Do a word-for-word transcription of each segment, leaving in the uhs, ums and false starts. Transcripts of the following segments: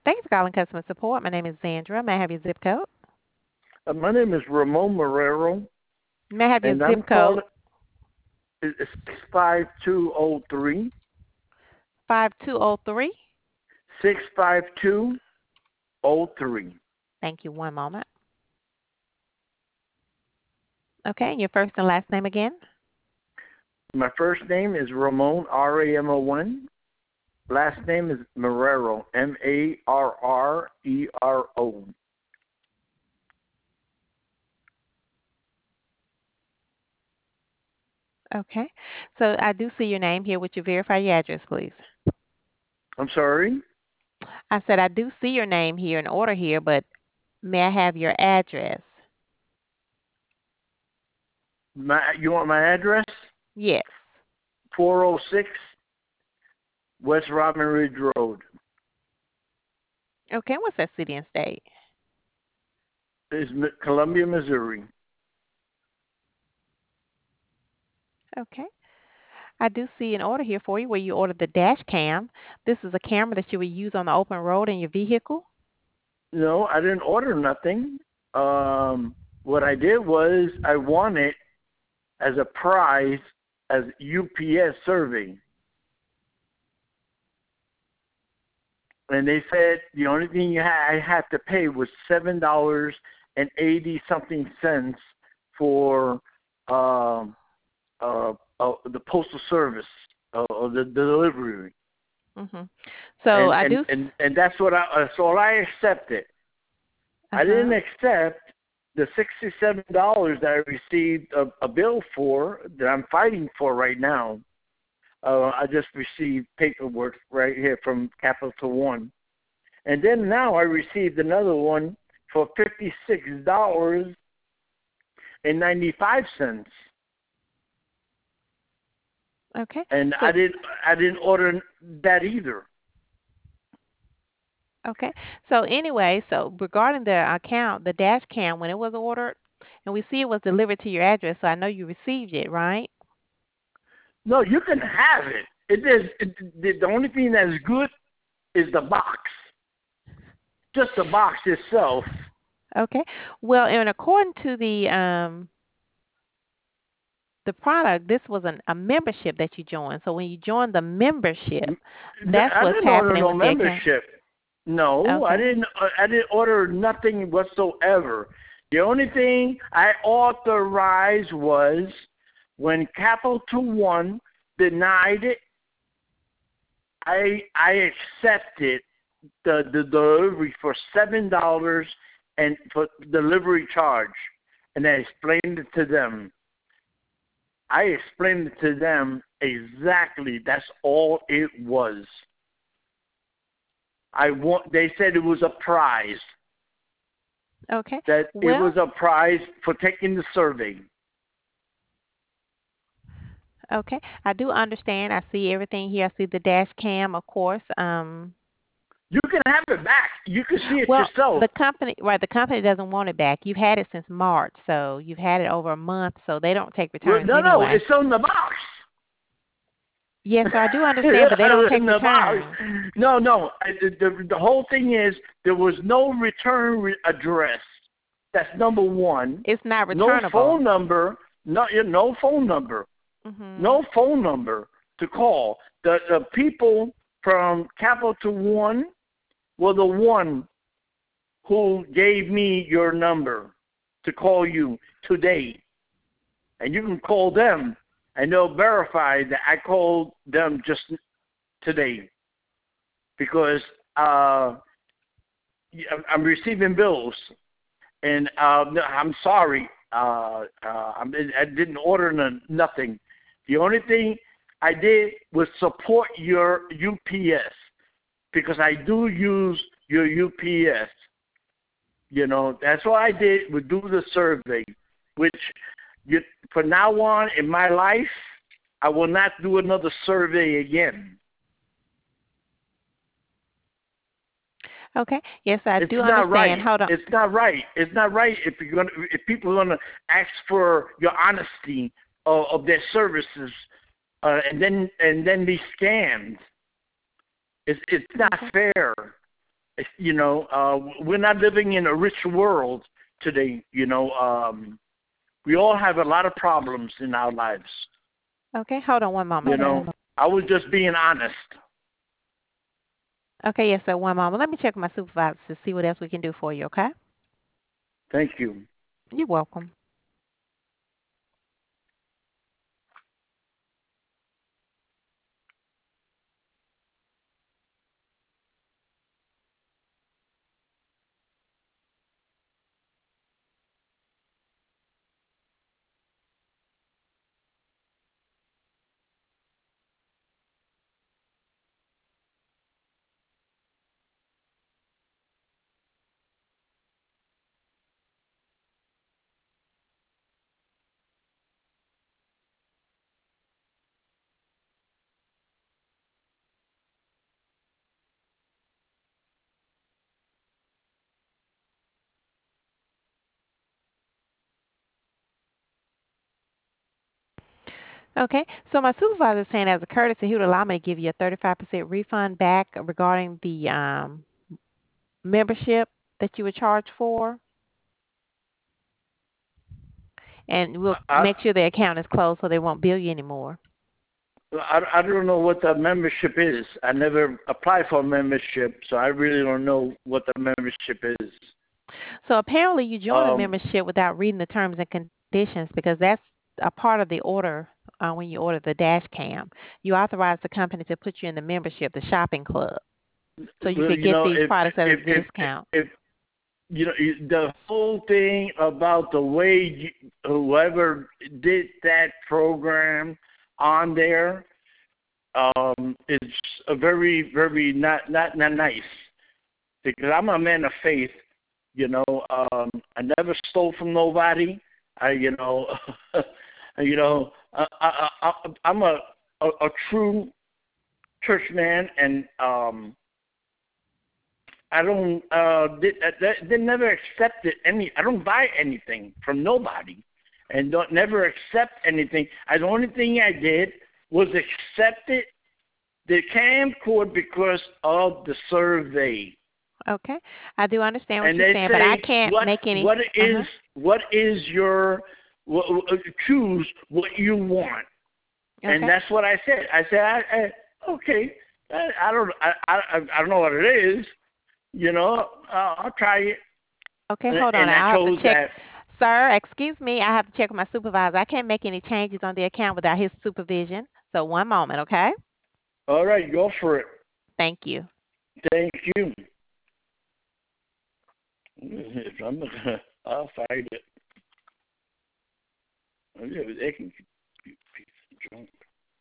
Thanks for calling customer support. My name is Zandra. May I have your zip code? Uh, my name is Ramon Marrero, May I have your and I'm zip code? calling. It's five two zero three five two zero three. six five two zero three. Thank you. One moment. Okay, and your first and last name again? My first name is Ramon, R A M O N. Last name is Marrero, M A R R E R O. Okay. So I do see your name here. Would you verify your address, please? I'm sorry? I said I do see your name here in order here, but may I have your address? My, you want my address? Yes. four oh six West Robin Ridge Road. Okay, what's that city and state? It's Mi- Columbia, Missouri. Okay. I do see an order here for you where you ordered the dash cam. This is a camera that you would use on the open road in your vehicle. No, I didn't order nothing. Um, what I did was I won it as a prize as U P S survey. And they said the only thing you had, I had to pay was seven dollars and eighty something cents for um, uh, uh, the postal service uh, or the, the delivery. Mhm. So And, I and, do. and, and that's what I, uh, so I accepted. Uh I didn't huh. accept the sixty-seven dollars that I received a, a bill for that I'm fighting for right now. Uh, I just received paperwork right here from Capital One. And then now I received another one for fifty-six dollars and ninety-five cents. Okay. And I So didn't I didn't order that either. okay. So anyway, so regarding the account, the dash cam when it was ordered, and we see it was delivered to your address, so I know you received it, right? No, you can have it. It is it, the, the only thing that's good is the box. Just the box itself. Okay. Well, and according to the um the product, this was an, a membership that you joined. So when you join the membership, that's I what's didn't order happening no with the account. membership. No, I Okay. didn't. I didn't order nothing whatsoever. The only thing I authorized was when Capital One denied it. I I accepted the the delivery for seven dollars and for delivery charge, and I explained it to them. I explained it to them exactly. That's all it was. I want. They said it was a prize. Okay. That it was Well, a prize for taking the survey. okay. I do understand. I see everything here. I see the dash cam, of course. Um You can have it back. You can see it well, yourself. the company, right, the company doesn't want it back. You've had it since March, so you've had it over a month, so they don't take Well, returns no, no, anyway. it's on the box. Yes, so I do understand, but they don't take in the box. returns. No, no. I- The, the, the whole thing is there was no return re- address. That's number one. It's not No returnable. phone number. No, no phone number. Mhm. No phone number to call. The the people from Capital One were the one who gave me your number to call you today. And you can call them, and they'll verify that I called them just today. Because uh, I'm receiving bills, and uh, I'm sorry. Uh, uh, I didn't order nothing. The only thing I did was support your U P S because I do use your U P S. You know, that's what I did. We do the survey, which you, from now on in my life, I will not do another survey again. Okay. Yes, I It's do not understand. right. Hold on. It's not right. It's not right if you're gonna if people are gonna ask for your honesty of, of their services, uh, and then and then be scammed. It's it's not Okay. fair. You know, uh, we're not living in a rich world today. You know, um, we all have a lot of problems in our lives. Okay, hold on one You moment, sir. know, I was just being honest. Okay, yes, sir. One moment. Let me check with my supervisor to see what else we can do for you, okay? Thank you. You're welcome. Okay, so my supervisor is saying as a courtesy, he would allow me to give you a thirty-five percent refund back regarding the um, membership that you were charged for, and we'll I, make sure the account is closed so they won't bill you anymore. I, I don't know what the membership is. I never applied for a membership, so I really don't know what the membership is. So apparently you joined a Um, membership without reading the terms and conditions because that's a part of the order uh, when you order the dash cam. You authorize the company to put you in the membership, the shopping club, so you well, could you get know, these if products at a if if if, discount. if you know you- the whole thing about the way you, whoever did that program on there um, is a very very not not not nice because I'm a man of faith. You know, um, I never stole from nobody. I, you know, you know, I, I, I, I'm a, a a true church man, and um, I don't. Uh, they, they, they never accepted any. I don't buy anything from nobody, and don't never accept anything. I, the only thing I did was accepted the camcorder because of the survey. Okay, I do understand what And you're they saying, but I say can't what make any. what Uh is huh. what is your wh- wh- choose what you want, and Okay. that's what I said. I said, I, I, okay, I, I don't I, I I don't know what it is, you know. Uh, I'll try it, Okay, and, hold on. and I I'll have to chose check. that. Sir, excuse me. I have to check with my supervisor. I can't make any changes on the account without his supervision. So one moment, okay? All right, go for it. Thank you. Thank you. If I'm gonna, I'll fight it. Yeah, they can keep junk.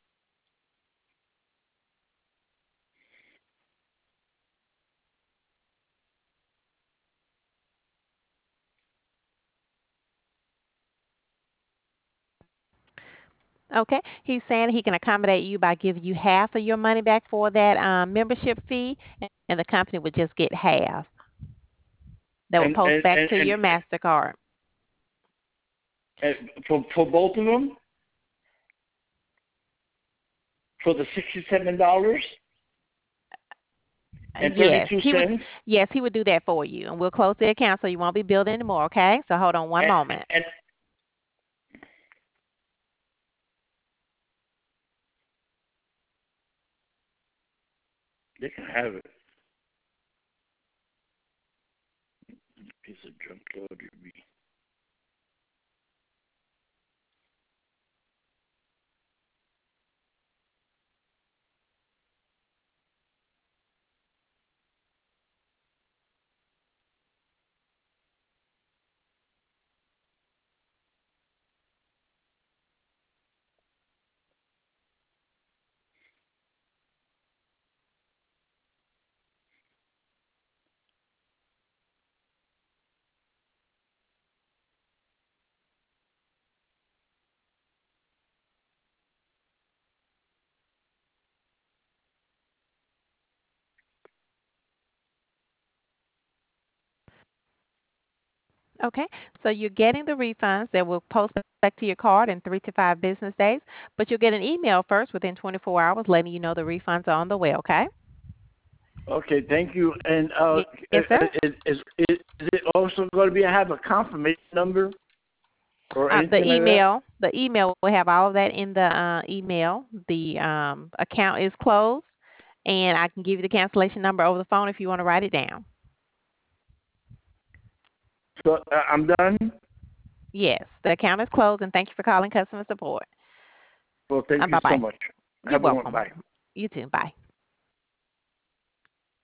Okay. He's saying he can accommodate you by giving you half of your money back for that um, membership fee, and the company would just get half. That would And post and back and to and, your MasterCard. and for for both of them for the sixty-seven dollars Uh, and Yes, thirty-two he would. cents. Yes, he would do that for you, and we'll close the account so you won't be billed anymore. Okay. So hold on one And, moment. and they can have it. Piece of junk Lord you be. Okay, so you're getting the refunds that will post back to your card in three to five business days, but you'll get an email first within twenty-four hours letting you know the refunds are on the way, okay? Okay, thank you. And uh, Yes, sir. is, is, is it also going to be have a confirmation number or Uh, the anything like that? email, the email will have all of that in the uh, email. The um, account is closed, and I can give you the cancellation number over the phone if you want to write it down. So uh, I'm done. Yes, the account is closed, and thank you for calling customer support. Well, thank Uh, you bye so bye. much. You're Have a one. welcome. Bye. You too. Bye.